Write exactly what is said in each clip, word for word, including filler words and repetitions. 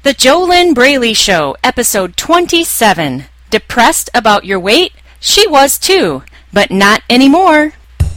The JoLynn Braley Show, episode twenty-seven. Depressed about your weight? She was too, but not anymore.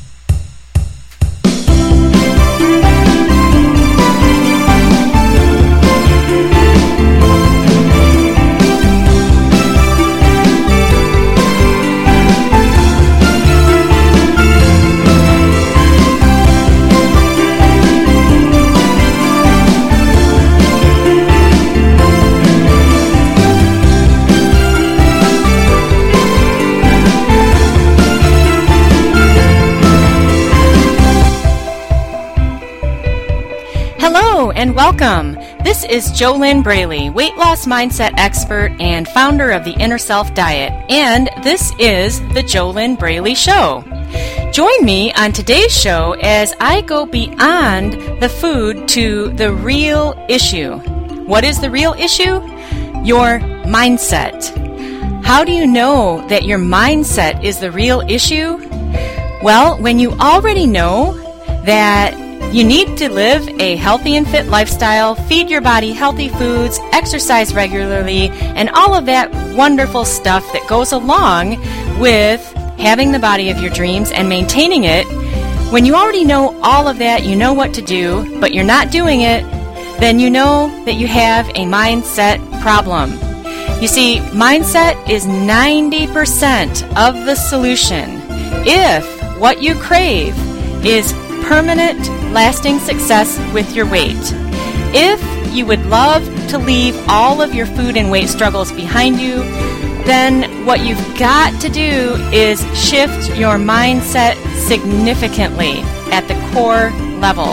Hello and welcome. This is JoLynn Braley, weight loss mindset expert and founder of the Inner Self Diet, and this is the JoLynn Braley Show. Join me on today's show as I go beyond the food to the real issue. What is the real issue? Your mindset. How do you know that your mindset is the real issue? Well, when you already know that you need to live a healthy and fit lifestyle, feed your body healthy foods, exercise regularly, and all of that wonderful stuff that goes along with having the body of your dreams and maintaining it. When you already know all of that, you know what to do, but you're not doing it, then you know that you have a mindset problem. You see, mindset is ninety percent of the solution if what you crave is permanent, lasting success with your weight. If you would love to leave all of your food and weight struggles behind you, then what you've got to do is shift your mindset significantly at the core level.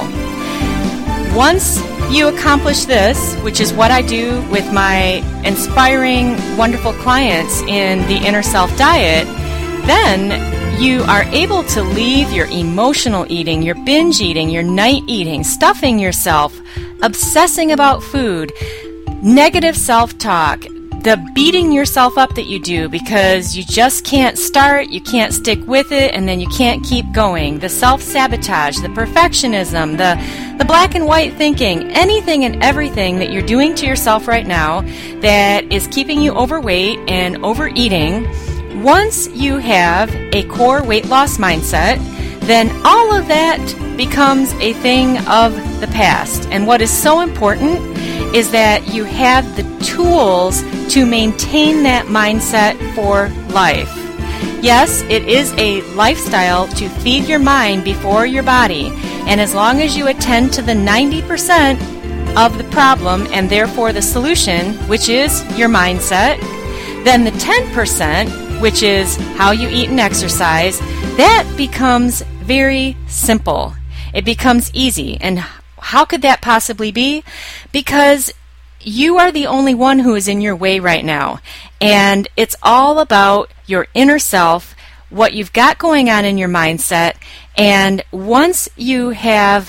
Once you accomplish this, which is what I do with my inspiring, wonderful clients in the Inner Self Diet, then you are able to leave your emotional eating, your binge eating, your night eating, stuffing yourself, obsessing about food, negative self-talk, the beating yourself up that you do because you just can't start, you can't stick with it, and then you can't keep going, the self-sabotage, the perfectionism, the, the black and white thinking, anything and everything that you're doing to yourself right now that is keeping you overweight and overeating. Once you have a core weight loss mindset, then all of that becomes a thing of the past. And what is so important is that you have the tools to maintain that mindset for life. Yes, it is a lifestyle to feed your mind before your body. And as long as you attend to the ninety percent of the problem and therefore the solution, which is your mindset, then the ten percent, which is how you eat and exercise, that becomes very simple. It becomes easy. And how could that possibly be? Because you are the only one who is in your way right now. And it's all about your inner self, what you've got going on in your mindset. And once you have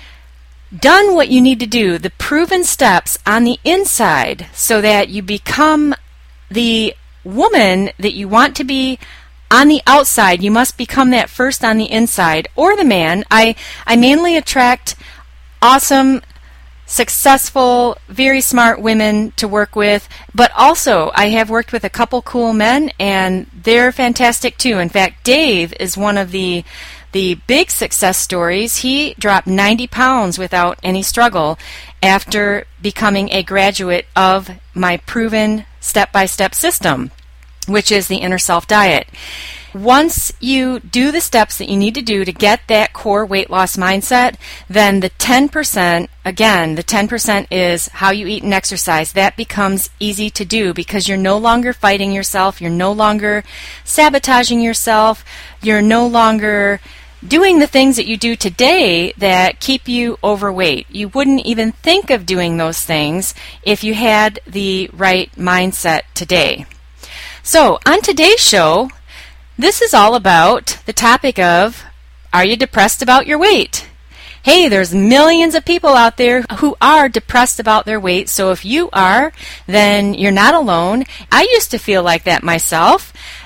done what you need to do, the proven steps on the inside, so that you become the woman that you want to be on the outside, you must become that first on the inside, or the man. I, I mainly attract awesome, successful, very smart women to work with, but also I have worked with a couple cool men, and they're fantastic too. In fact, Dave is one of the the big success stories. He dropped ninety pounds without any struggle after becoming a graduate of my proven step-by-step system, which is the Inner Self Diet. Once you do the steps that you need to do to get that core weight loss mindset, then the ten percent, again, the ten percent is how you eat and exercise. That becomes easy to do because you're no longer fighting yourself, you're no longer sabotaging yourself, you're no longer doing the things that you do today that keep you overweight. You wouldn't even think of doing those things if you had the right mindset today. So, on today's show, this is all about the topic of, are you depressed about your weight? Hey, there's millions of people out there who are depressed about their weight, so if you are, then you're not alone. I used to feel like that myself.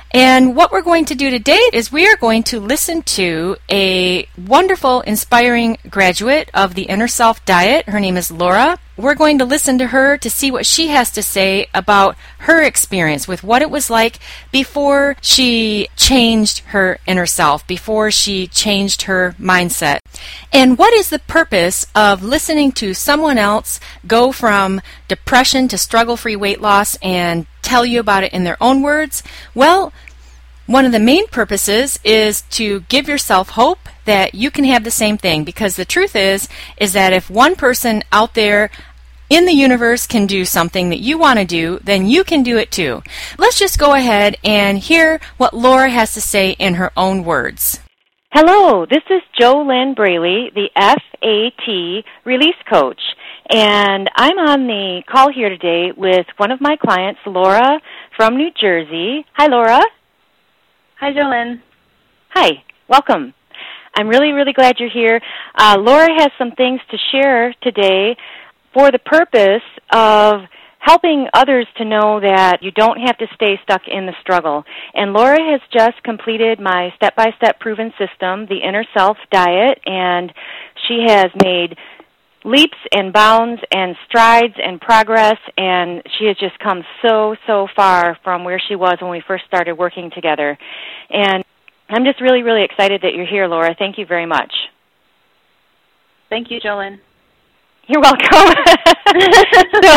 And what we're going to do today is we are going to listen to a wonderful, inspiring graduate of the Inner Self Diet. Her name is Laura. We're going to listen to her to see what she has to say about her experience with what it was like before she changed her inner self, before she changed her mindset. And what is the purpose of listening to someone else go from depression to struggle-free weight loss and tell you about it in their own words? Well, one of the main purposes is to give yourself hope that you can have the same thing, because the truth is, is that if one person out there in the universe can do something that you want to do, then you can do it too. Let's just go ahead and hear what Laura has to say in her own words. Hello, this is JoLynn Braley, the F A T Release Coach, and I'm on the call here today with one of my clients, Laura from New Jersey. Hi, Laura. Hi, JoLynn. Hi, welcome. I'm really, really glad you're here. Uh, Laura has some things to share today for the purpose of helping others to know that you don't have to stay stuck in the struggle. And Laura has just completed my step-by-step proven system, the Inner Self Diet, and she has made leaps and bounds and strides and progress, and she has just come so, so far from where she was when we first started working together. And I'm just really, really excited that you're here, Laura. Thank you very much. Thank you, JoLynn. You're welcome. so,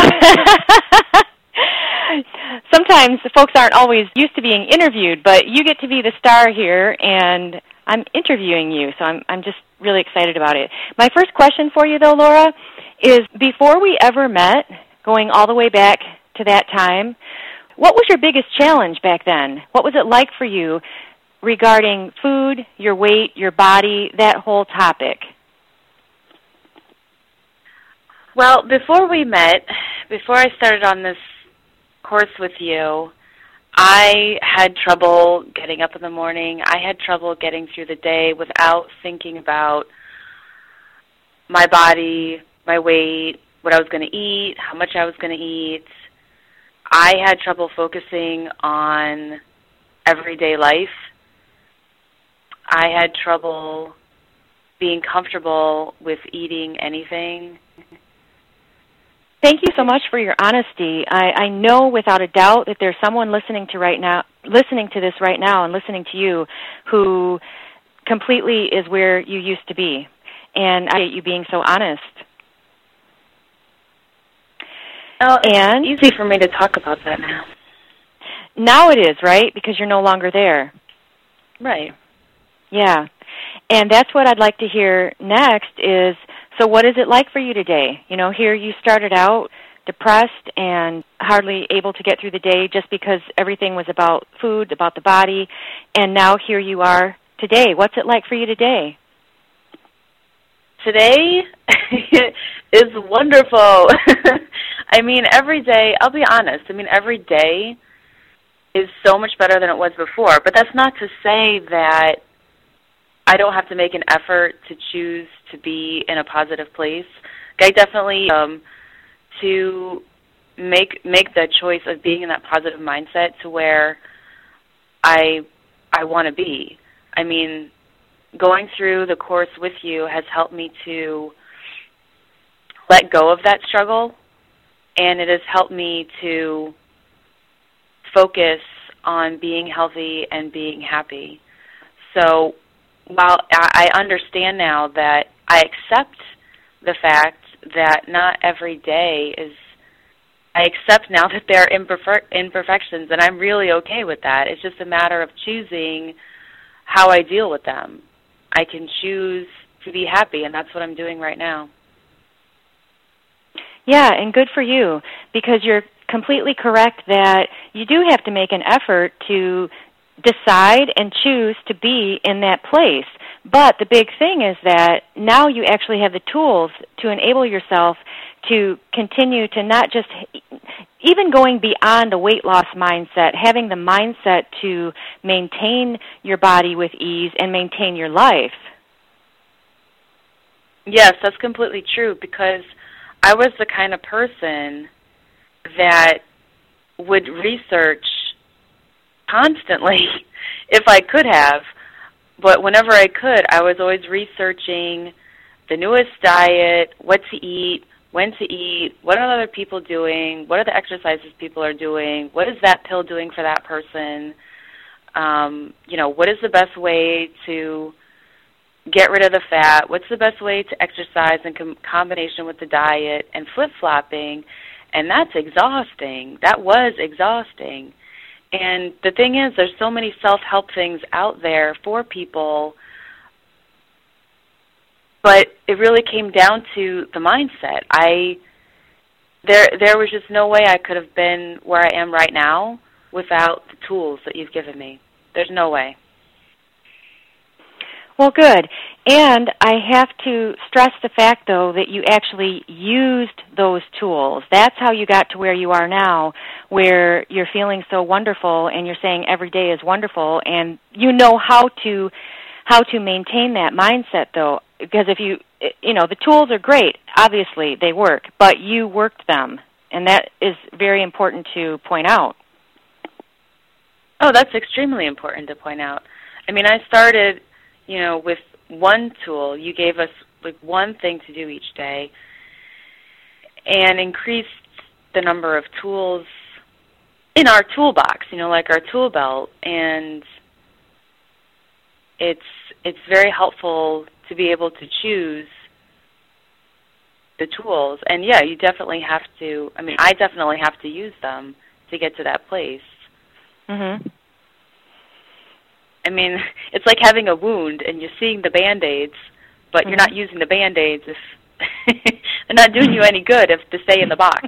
sometimes the folks aren't always used to being interviewed, but you get to be the star here, and I'm interviewing you, so I'm I'm just really excited about it. My first question for you, though, Laura, is before we ever met, going all the way back to that time, what was your biggest challenge back then? What was it like for you regarding food, your weight, your body, that whole topic? Well, before we met, before I started on this course with you, I had trouble getting up in the morning. I had trouble getting through the day without thinking about my body, my weight, what I was going to eat, how much I was going to eat. I had trouble focusing on everyday life. I had trouble being comfortable with eating anything. Thank you so much for your honesty. I, I know without a doubt that there's someone listening to right now, listening to this right now and listening to you who completely is where you used to be. And I appreciate you being so honest. Oh, it's and easy for me to talk about that now. Now it is, right? Because you're no longer there. Right. Yeah. And that's what I'd like to hear next is, so what is it like for you today? You know, here you started out depressed and hardly able to get through the day just because everything was about food, about the body, and now here you are today. What's it like for you today? Today is wonderful. I mean, every day, I'll be honest, I mean, every day is so much better than it was before, but that's not to say that I don't have to make an effort to choose to be in a positive place. I definitely um, to make make the choice of being in that positive mindset to where I I want to be. I mean, going through the course with you has helped me to let go of that struggle, and it has helped me to focus on being healthy and being happy. So while I understand now that I accept the fact that not every day is, I accept now that there are imperfe- imperfections, and I'm really okay with that. It's just a matter of choosing how I deal with them. I can choose to be happy, and that's what I'm doing right now. Yeah, and good for you, because you're completely correct that you do have to make an effort to decide and choose to be in that place. But the big thing is that now you actually have the tools to enable yourself to continue to not just, even going beyond a weight loss mindset, having the mindset to maintain your body with ease and maintain your life. Yes, that's completely true, because I was the kind of person that would research constantly if I could have. But whenever I could, I was always researching the newest diet, what to eat, when to eat, what are other people doing, what are the exercises people are doing, what is that pill doing for that person, um, you know, what is the best way to get rid of the fat, what's the best way to exercise in com- combination with the diet, and flip-flopping, and that's exhausting. That was exhausting. And the thing is, there's so many self-help things out there for people, but it really came down to the mindset. I there there was just no way I could have been where I am right now without the tools that you've given me. There's no way. Well, good. And I have to stress the fact, though, that you actually used those tools. That's how you got to where you are now, where you're feeling so wonderful and you're saying every day is wonderful, and you know how to how to maintain that mindset, though, because if you, you know, the tools are great. Obviously, they work, but you worked them, and that is very important to point out. Oh, that's extremely important to point out. I mean, I started, you know, with one tool. You gave us like one thing to do each day and increased the number of tools in our toolbox, you know, like our tool belt. And it's it's very helpful to be able to choose the tools. And, yeah, you definitely have to, I mean, I definitely have to use them to get to that place. Mm-hmm. I mean, it's like having a wound and you're seeing the Band-Aids, but mm-hmm. you're not using the Band-Aids if they're not doing you any good if they stay in the box.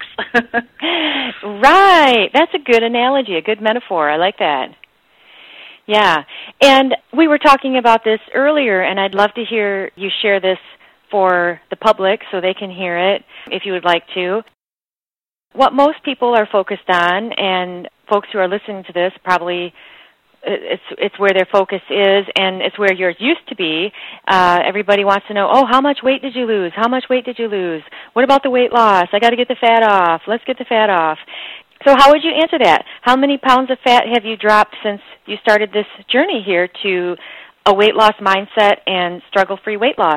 Right. That's a good analogy, a good metaphor. I like that. Yeah. And we were talking about this earlier, and I'd love to hear you share this for the public so they can hear it if you would like to. What most people are focused on, and folks who are listening to this probably It's it's where their focus is, and it's where yours used to be. Uh, everybody wants to know, oh, how much weight did you lose? How much weight did you lose? What about the weight loss? I got to get the fat off. Let's get the fat off. So how would you answer that? How many pounds of fat have you dropped since you started this journey here to a weight loss mindset and struggle-free weight loss?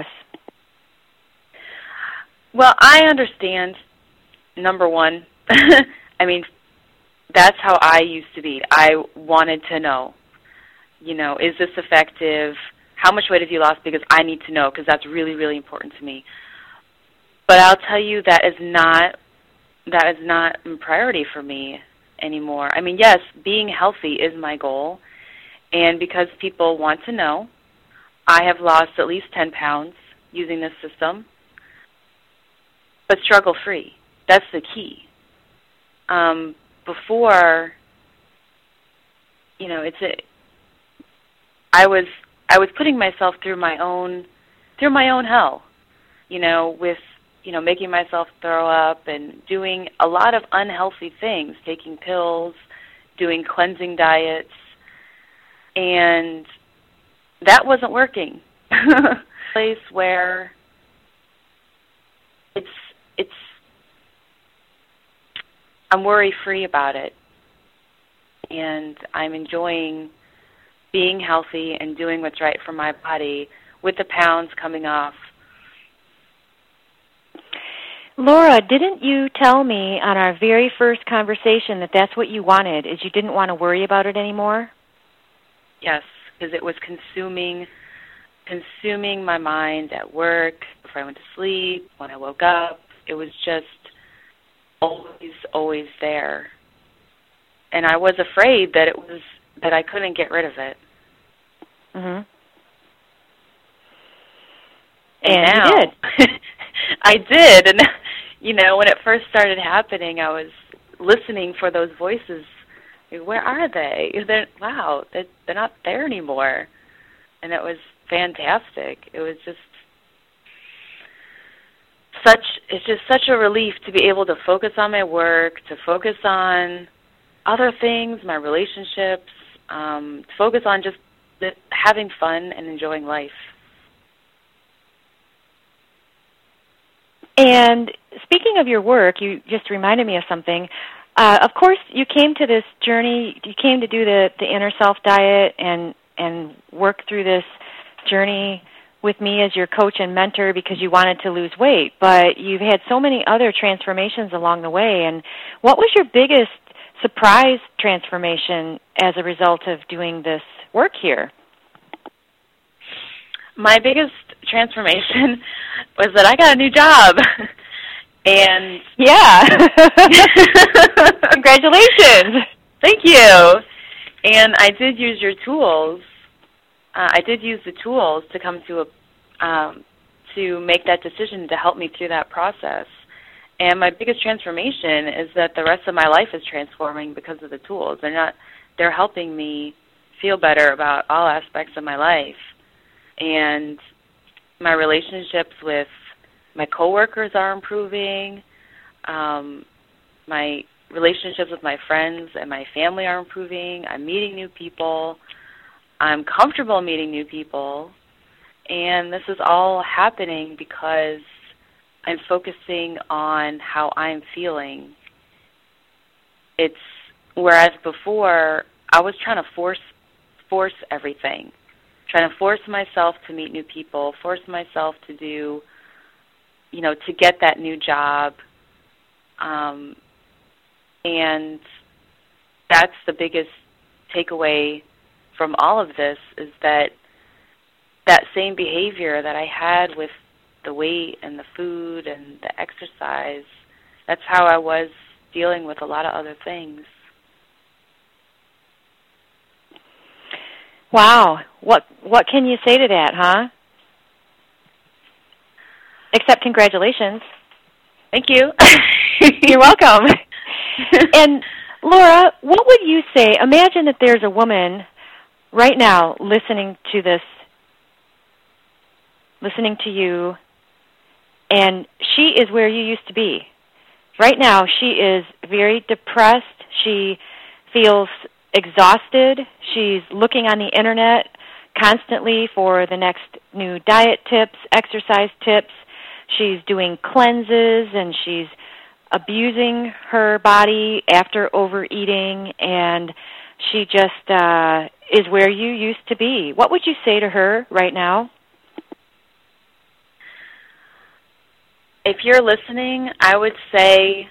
Well, I understand, number one. I mean, that's how I used to be. I wanted to know, you know, is this effective? How much weight have you lost? Because I need to know, because that's really, really important to me. But I'll tell you that is not that is not a priority for me anymore. I mean, yes, being healthy is my goal, and because people want to know, I have lost at least ten pounds using this system, but struggle-free. That's the key. Um, before, you know, it's a, I was I was putting myself through my own through my own hell, you know, with, you know, making myself throw up and doing a lot of unhealthy things, taking pills, doing cleansing diets, and that wasn't working. Place where it's it's I'm worry-free about it, and I'm enjoying being healthy and doing what's right for my body with the pounds coming off. Laura, didn't you tell me on our very first conversation that that's what you wanted, is you didn't want to worry about it anymore? Yes, because it was consuming consuming my mind at work, before I went to sleep, when I woke up. It was just always, always there. And I was afraid that it was that I couldn't get rid of it. Mhm. And, and now, you did. I did. And, you know, when it first started happening, I was listening for those voices. Where are they? They're, wow, they're, they're not there anymore. And it was fantastic. It was just such, it's just such a relief to be able to focus on my work, to focus on other things, my relationships, um, to focus on just having fun and enjoying life. And speaking of your work, you just reminded me of something. uh, of course, you came to this journey, you came to do the, the Inner Self Diet and, and work through this journey with me as your coach and mentor because you wanted to lose weight, but you've had so many other transformations along the way. And what was your biggest surprise transformation as a result of doing this work here? My biggest transformation was that I got a new job. And yeah. Congratulations. Thank you. And I did use your tools. Uh, I did use the tools to come to a um, to make that decision to help me through that process. And my biggest transformation is that the rest of my life is transforming because of the tools. They're not. They're helping me feel better about all aspects of my life. And my relationships with my coworkers are improving. Um, my relationships with my friends and my family are improving. I'm meeting new people. I'm comfortable meeting new people. And this is all happening because I'm focusing on how I'm feeling. It's whereas before I was trying to force force everything. Trying to force myself to meet new people, force myself to do, you know, to get that new job. Um, and that's the biggest takeaway from all of this is that that same behavior that I had with the weight and the food and the exercise, that's how I was dealing with a lot of other things. Wow. What what can you say to that, huh? Except congratulations. Thank you. You're welcome. And Laura, what would you say? Imagine that there's a woman right now listening to this, listening to you, and she is where you used to be. Right now, she is very depressed. She feels exhausted. She's looking on the internet constantly for the next new diet tips, exercise tips. She's doing cleanses, and she's abusing her body after overeating, and she just uh, is where you used to be. What would you say to her right now? If you're listening, I would say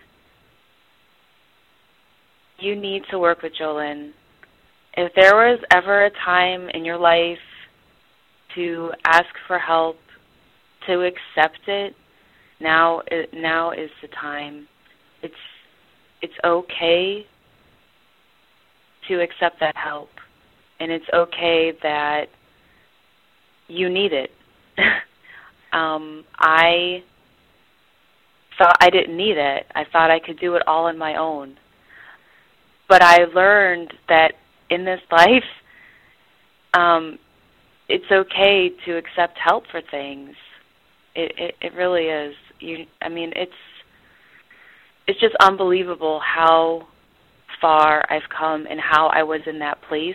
you need to work with JoLynn. If there was ever a time in your life to ask for help, to accept it, now now is the time. It's it's okay to accept that help, and it's okay that you need it. um, I thought I didn't need it. I thought I could do it all on my own. But I learned that in this life, um, it's okay to accept help for things. It, it it really is. You, I mean, it's it's just unbelievable how far I've come and how I was in that place.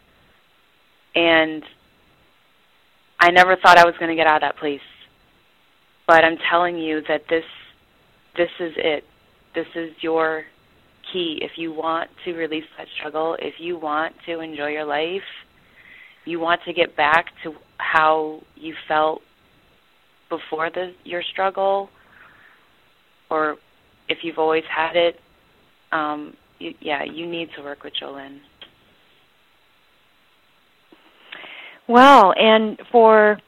And I never thought I was going to get out of that place. But I'm telling you that this this is it. This is your key. If you want to release that struggle, if you want to enjoy your life, you want to get back to how you felt before the, your struggle, or if you've always had it, um, you, yeah, you need to work with JoLynn. Well, and for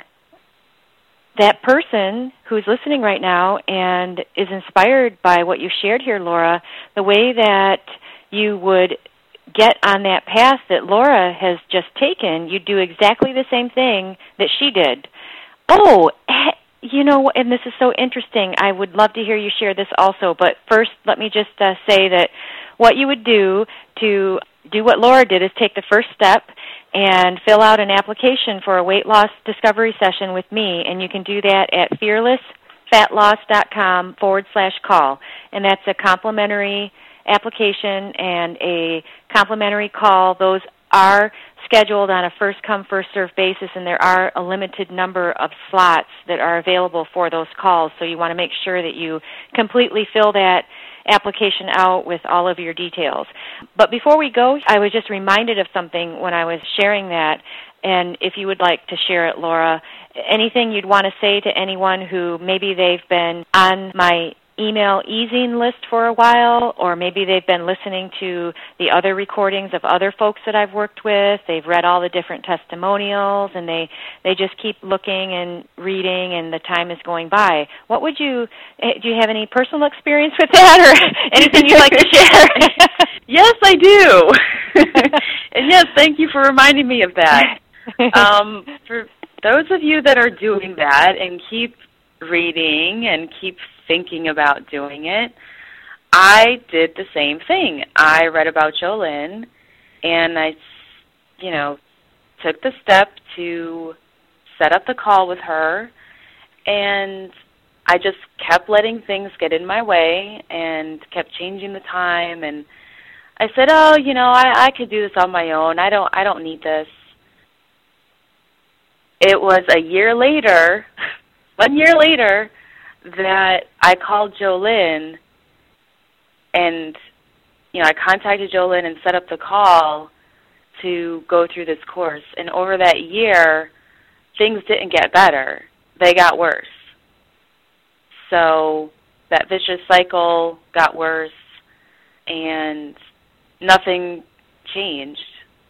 that person who's listening right now and is inspired by what you shared here, Laura, the way that you would get on that path that Laura has just taken, you do exactly the same thing that she did. Oh, you know, and this is so interesting. I would love to hear you share this also, but first let me just uh, say that what you would do to do what Laura did is take the first step and fill out an application for a weight loss discovery session with me, and you can do that at fearlessfatloss.com forward slash call, and that's a complimentary application and a complimentary call. Those are scheduled on a first-come, first-served basis, and there are a limited number of slots that are available for those calls, so you want to make sure that you completely fill that application out with all of your details. But before we go, I was just reminded of something when I was sharing that, and if you would like to share it, Laura, anything you'd want to say to anyone who maybe they've been on my email easing list for a while, or maybe they've been listening to the other recordings of other folks that I've worked with. They've read all the different testimonials, and they, they just keep looking and reading, and the time is going by. What would you, do you have any personal experience with that, or anything you'd like to share? Yes, I do. And yes, thank you for reminding me of that. Um, for those of you that are doing that and keep reading and keep thinking about doing it, I did the same thing. I read about JoLynn, and I, you know, took the step to set up the call with her, and I just kept letting things get in my way and kept changing the time, and I said, oh, you know, I, I could do this on my own. I don't, I don't need this. It was a year later, one year later, that I called JoLynn, and, you know, I contacted JoLynn and set up the call to go through this course. And over that year, things didn't get better. They got worse. So that vicious cycle got worse, and nothing changed.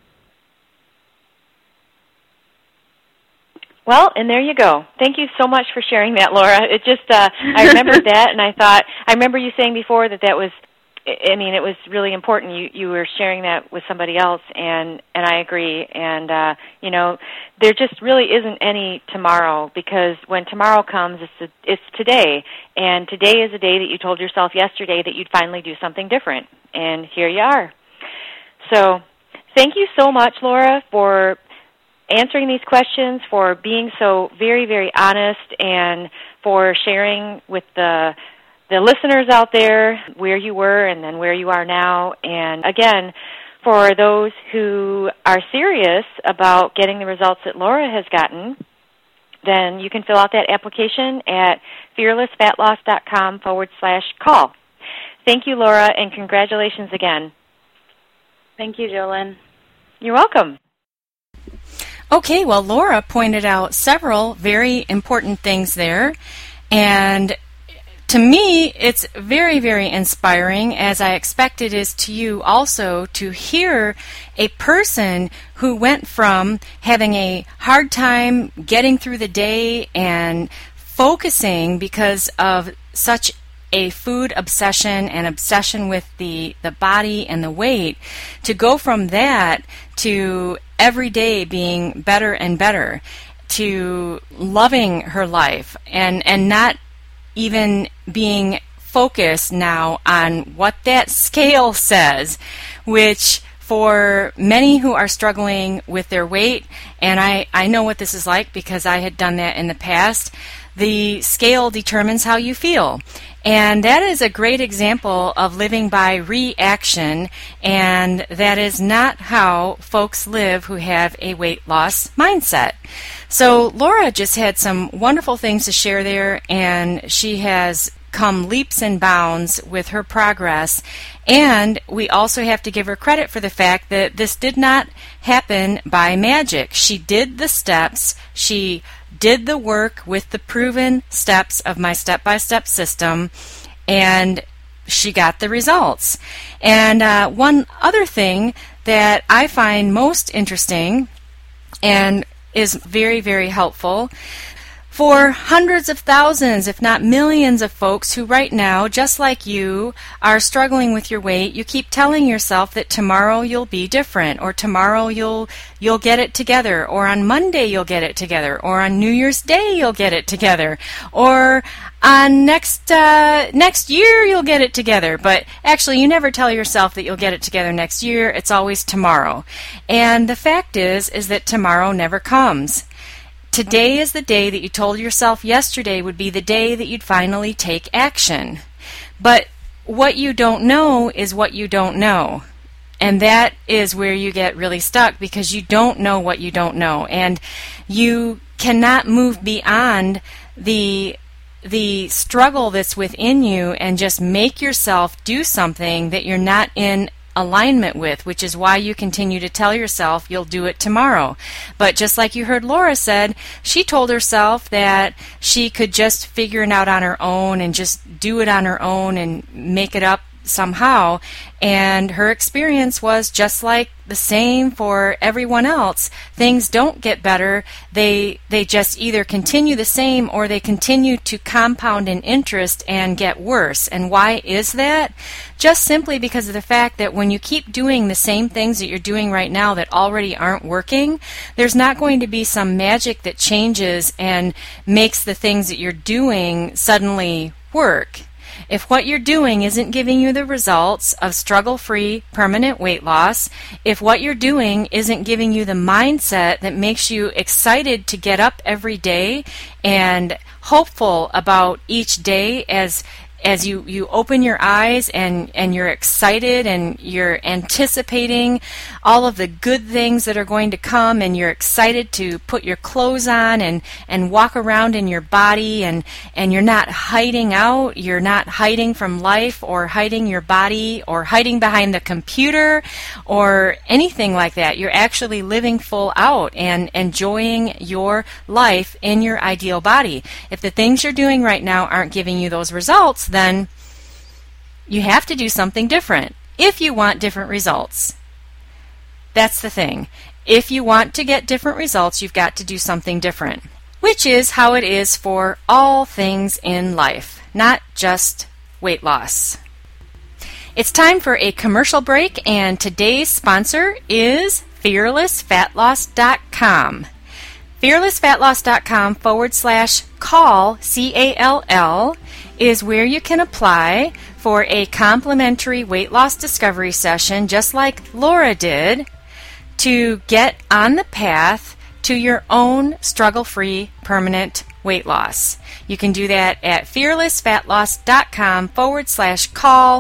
Well, and there you go. Thank you so much for sharing that, Laura. It just, uh, I remembered that, and I thought, I remember you saying before that that was, I mean, it was really important. You you were sharing that with somebody else, and, and I agree. And, uh, you know, there just really isn't any tomorrow, because when tomorrow comes, it's, a, it's today. And today is a day that you told yourself yesterday that you'd finally do something different. And here you are. So thank you so much, Laura, for answering these questions, for being so very, very honest, and for sharing with the the listeners out there where you were and then where you are now. And again, for those who are serious about getting the results that Laura has gotten, then you can fill out that application at fearlessfatloss.com forward slash call. Thank you, Laura, and congratulations again. Thank you, JoLynn. You're welcome. Okay, well, Laura pointed out several very important things there, and to me, it's very, very inspiring, as I expect it is to you also, to hear a person who went from having a hard time getting through the day and focusing because of such a food obsession and obsession with the, the body and the weight, to go from that to every day being better and better, to loving her life and, and not even being focused now on what that scale says, which for many who are struggling with their weight, and I, I know what this is like because I had done that in the past, the scale determines how you feel. And that is a great example of living by reaction, and that is not how folks live who have a weight loss mindset. So Laura just had some wonderful things to share there, and she has come leaps and bounds with her progress. And we also have to give her credit for the fact that this did not happen by magic. She did the steps. She did the work with the proven steps of my step-by-step system, and she got the results. And uh, one other thing that I find most interesting and is very, very helpful for hundreds of thousands, if not millions of folks who right now, just like you, are struggling with your weight, you keep telling yourself that tomorrow you'll be different, or tomorrow you'll you'll get it together, or on Monday you'll get it together, or on New Year's Day you'll get it together, or on next uh, next year you'll get it together. But actually, you never tell yourself that you'll get it together next year. It's always tomorrow. And the fact is, is that tomorrow never comes. Today is the day that you told yourself yesterday would be the day that you'd finally take action. But what you don't know is what you don't know. And that is where you get really stuck, because you don't know what you don't know. And you cannot move beyond the the struggle that's within you and just make yourself do something that you're not in alignment with, which is why you continue to tell yourself you'll do it tomorrow. But just like you heard Laura said, she told herself that she could just figure it out on her own and just do it on her own and make it up somehow, and her experience was just like the same for everyone else. Things don't get better. They they just either continue the same or they continue to compound in interest and get worse. And why is that? Just simply because of the fact that when you keep doing the same things that you're doing right now that already aren't working, there's not going to be some magic that changes and makes the things that you're doing suddenly work. If what you're doing isn't giving you the results of struggle-free, permanent weight loss, if what you're doing isn't giving you the mindset that makes you excited to get up every day and hopeful about each day as as you, you open your eyes and, and you're excited and you're anticipating all of the good things that are going to come, and you're excited to put your clothes on and, and walk around in your body, and, and you're not hiding out, you're not hiding from life or hiding your body or hiding behind the computer or anything like that. You're actually living full out and enjoying your life in your ideal body. If the things you're doing right now aren't giving you those results, then you have to do something different if you want different results. That's the thing. If you want to get different results, you've got to do something different, which is how it is for all things in life, not just weight loss. It's time for a commercial break, and today's sponsor is fearless fat loss dot com. fearless fat loss dot com forward slash call, C A L L, is where you can apply for a complimentary weight loss discovery session, just like Laura did, to get on the path to your own struggle-free permanent weight loss. You can do that at fearless fat loss dot com forward slash call.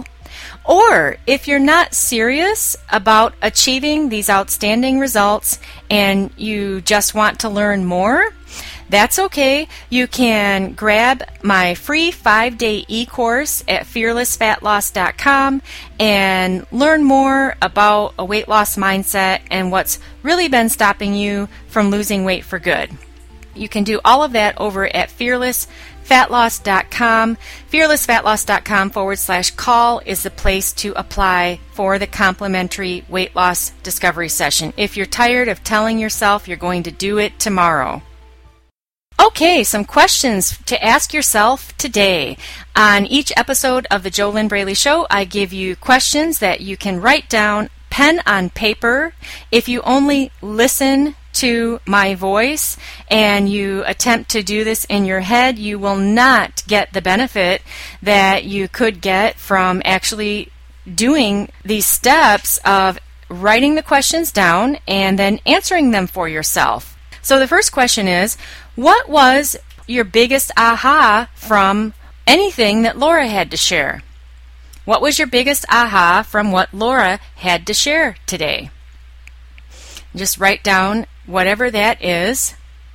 Or if you're not serious about achieving these outstanding results and you just want to learn more, that's okay. You can grab my free five-day e-course at fearless fat loss dot com and learn more about a weight loss mindset and what's really been stopping you from losing weight for good. You can do all of that over at fearless fat loss dot com. fearless fat loss dot com forward slash call is the place to apply for the complimentary weight loss discovery session if you're tired of telling yourself you're going to do it tomorrow. Okay, some questions to ask yourself today. On each episode of the JoLynn Braley Show, I give you questions that you can write down, pen on paper. If you only listen to my voice and you attempt to do this in your head, you will not get the benefit that you could get from actually doing these steps of writing the questions down and then answering them for yourself. So the first question is, what was your biggest aha from anything that Laura had to share? What was your biggest aha from what Laura had to share today? Just write down whatever that is.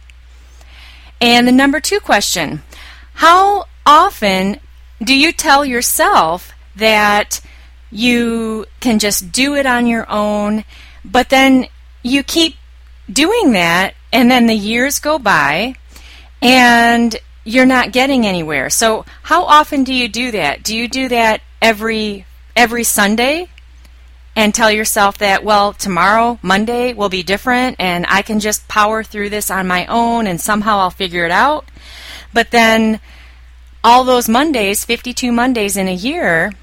And the number two question, how often do you tell yourself that you can just do it on your own, but then you keep doing that and then the years go by and you're not getting anywhere? So how often do you do that? Do you do that every every Sunday and tell yourself that, well, tomorrow, Monday, will be different and I can just power through this on my own and somehow I'll figure it out? But then all those Mondays, fifty-two Mondays in a year,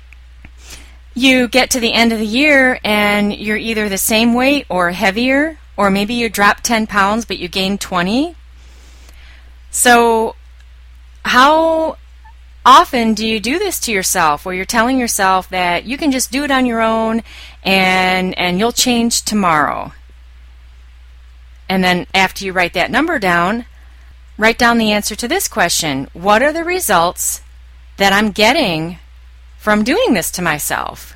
you get to the end of the year and you're either the same weight or heavier, or maybe you drop ten pounds but you gain twenty. So how often do you do this to yourself, where you're telling yourself that you can just do it on your own and and you'll change tomorrow? And then after you write that number down, write down the answer to this question. What are the results that I'm getting from doing this to myself?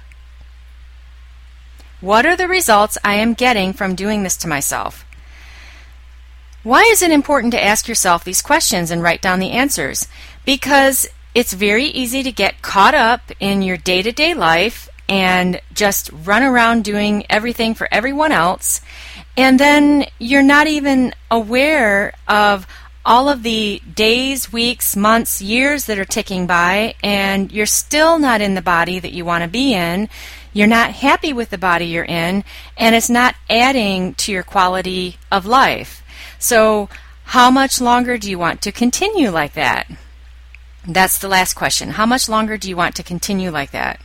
What are the results I am getting from doing this to myself? Why is it important to ask yourself these questions and write down the answers? Because it's very easy to get caught up in your day-to-day life and just run around doing everything for everyone else, and then you're not even aware of all of the days, weeks, months, years that are ticking by, and you're still not in the body that you want to be in. You're not happy with the body you're in, and it's not adding to your quality of life. So how much longer do you want to continue like that? That's the last question. How much longer do you want to continue like that?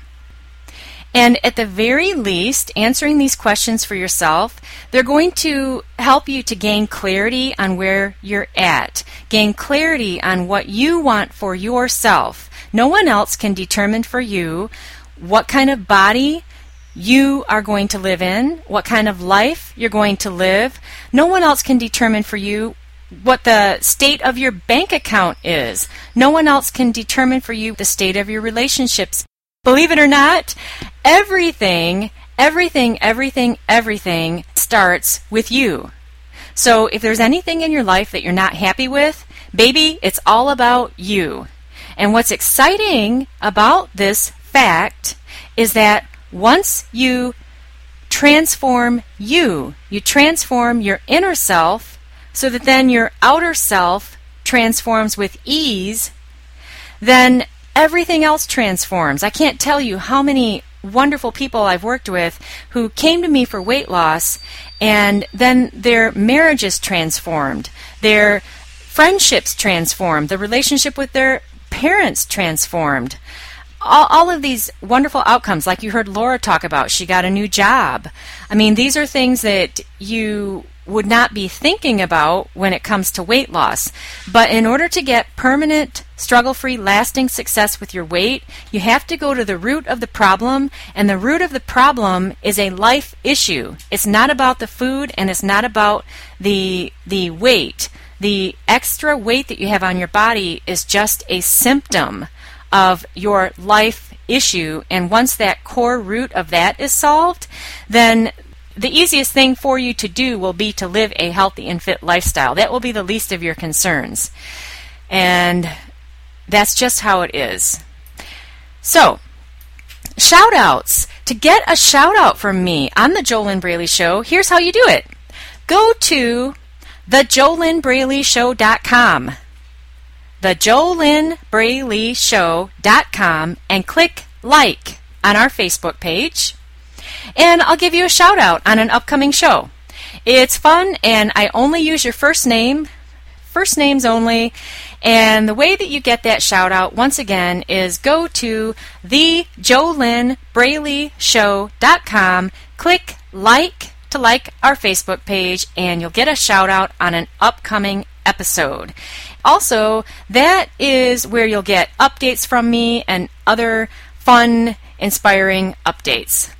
And at the very least, answering these questions for yourself, they're going to help you to gain clarity on where you're at, gain clarity on what you want for yourself. No one else can determine for you what kind of body you are going to live in, what kind of life you're going to live. No one else can determine for you what the state of your bank account is. No one else can determine for you the state of your relationships. Believe it or not, everything, everything, everything, everything starts with you. So if there's anything in your life that you're not happy with, baby, it's all about you. And what's exciting about this fact is that once you transform you, you transform your inner self so that then your outer self transforms with ease, then everything else transforms. I can't tell you how many wonderful people I've worked with who came to me for weight loss, and then their marriages transformed, their friendships transformed, the relationship with their parents transformed. All, all of these wonderful outcomes, like you heard Laura talk about, she got a new job. I mean, these are things that you would not be thinking about when it comes to weight loss. But in order to get permanent, struggle-free, lasting success with your weight, you have to go to the root of the problem, and the root of the problem is a life issue. It's not about the food, and it's not about the the weight. The extra weight that you have on your body is just a symptom of your life issue, and once that core root of that is solved, then the easiest thing for you to do will be to live a healthy and fit lifestyle. That will be the least of your concerns. And that's just how it is. So, shout outs. To get a shout out from me on the JoLynn Braley Show, here's how you do it. Go to the Jo Lynn Braley Show dot com. the Jo Lynn Braley Show dot com and click like on our Facebook page, and I'll give you a shout out on an upcoming show. It's fun, and I only use your first name, first names only, and the way that you get that shout out, once again, is go to the Jo Lynn Braley Show dot com, click like to like our Facebook page, and you'll get a shout out on an upcoming episode. Also, that is where you'll get updates from me and other fun, inspiring updates.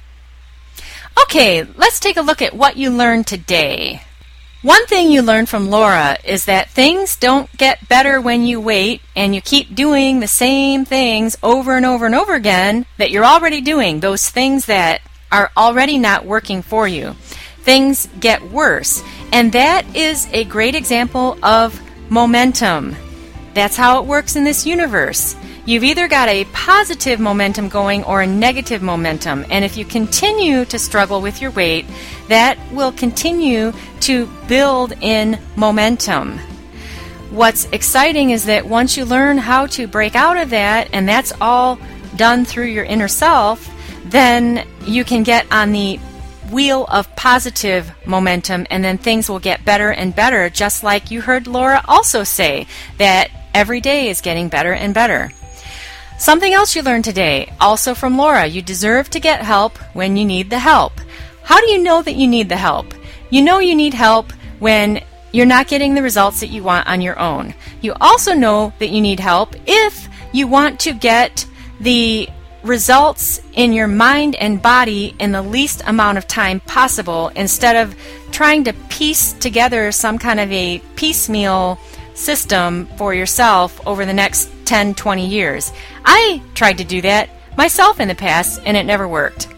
Okay, let's take a look at what you learned today. One thing you learned from Laura is that things don't get better when you wait and you keep doing the same things over and over and over again that you're already doing, those things that are already not working for you. Things get worse, and that is a great example of momentum. That's how it works in this universe. You've either got a positive momentum going or a negative momentum, and if you continue to struggle with your weight, that will continue to build in momentum. What's exciting is that once you learn how to break out of that, and that's all done through your inner self, then you can get on the wheel of positive momentum, and then things will get better and better, just like you heard Laura also say that every day is getting better and better. Something else you learned today, also from Laura, you deserve to get help when you need the help. How do you know that you need the help? You know you need help when you're not getting the results that you want on your own. You also know that you need help if you want to get the results in your mind and body in the least amount of time possible, instead of trying to piece together some kind of a piecemeal system for yourself over the next ten, twenty years. I tried to do that myself in the past, and it never worked.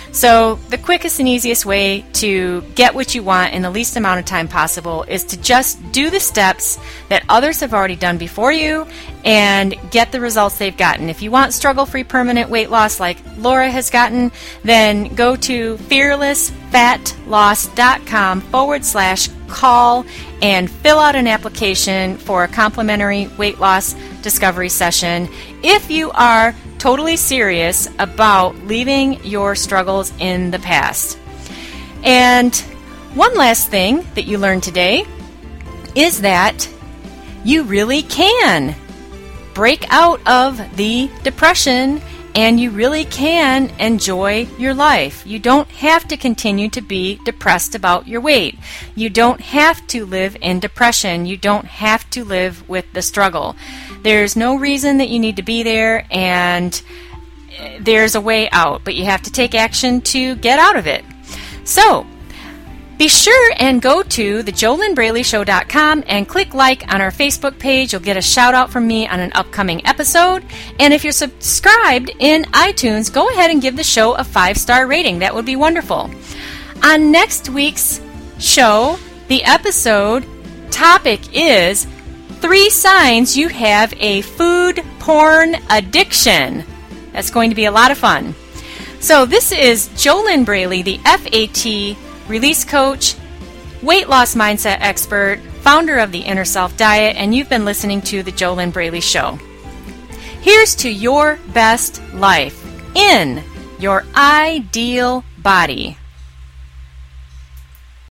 So the quickest and easiest way to get what you want in the least amount of time possible is to just do the steps that others have already done before you and get the results they've gotten. If you want struggle-free permanent weight loss like Laura has gotten, then go to fearlessfatloss.com forward slash call and fill out an application for a complimentary weight loss discovery session if you are totally serious about leaving your struggles in the past. And one last thing that you learned today is that you really can break out of the depression and you really can enjoy your life. You don't have to continue to be depressed about your weight. You don't have to live in depression. You don't have to live with the struggle. There's no reason that you need to be there, and there's a way out, but you have to take action to get out of it. So, be sure and go to the Jo Lynn Braley Show dot com and click like on our Facebook page. You'll get a shout out from me on an upcoming episode. And if you're subscribed in iTunes, go ahead and give the show a five-star rating. That would be wonderful. On next week's show, the episode topic is three signs you have a food porn addiction. That's going to be a lot of fun. So this is Jo Lynn Braley, the F A T release coach, weight loss mindset expert, founder of the Inner Self Diet, and you've been listening to the Jo Lynn Braley Show. Here's to your best life in your ideal body.